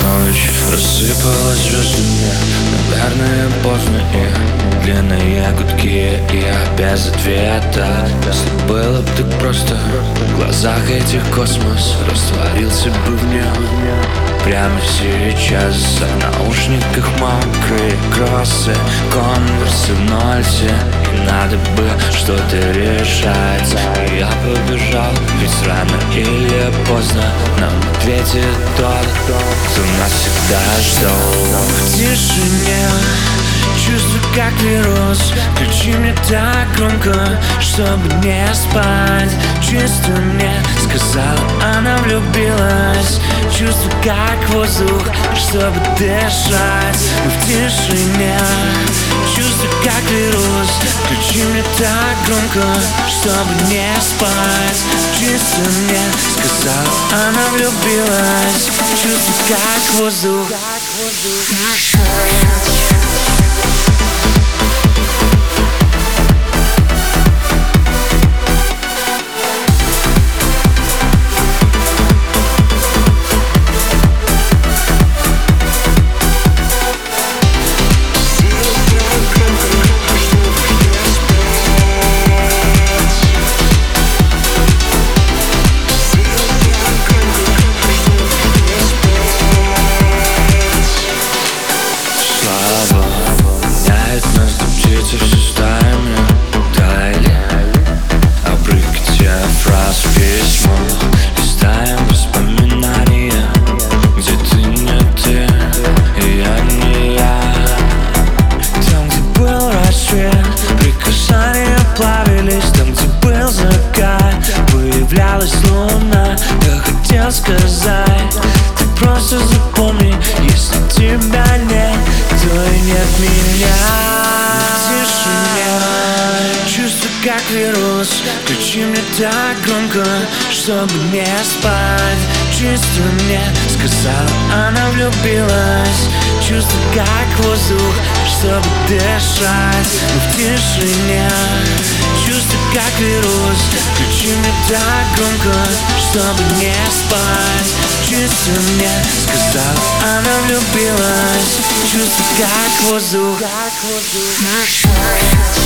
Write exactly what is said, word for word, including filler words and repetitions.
Ночь рассыпалась звездами, наверное, поздно и длинные гудки, и я без ответа. Если было бы так просто, в глазах этих космос растворился бы в нем. Прямо сейчас в наушниках мокрые кроссы, конверсы в нольсе, и надо бы что-то решать. И я побежал, ведь рано или поздно нам ответит тот, кто нас всегда ждал. В тишине чувствую, как вирус, кричи мне так громко, чтобы не спать. Чувство мне сказала, она влюбилась. Чувствую, как воздух, чтобы дышать. Мы в тишине чувствую, как вирус, кричи мне так громко, чтобы не спать. Чувство мне сказала, она влюбилась. Чувствую, как воздух. Птицы все стаями таяли, обрывки фраз в письмах. Листаем воспоминания, где ты не ты, и я не я. Там, где был рассвет, прикасания плавились. Там, где был закат, появлялась луна. Я хотел сказать, ты просто запомни, если тебя нет, то и нет меня. Чувствую, как вирус, кричи мне так громко, чтобы не спать. Чувствую, мне сказала, она влюбилась. Чувствую, как воздух, чтобы дышать. Мы в тишине. Чувствую, как вирус, кричи мне так громко, чтобы не спать. Чувствую, мне сказала, она влюбилась. Чувствую, как воздух.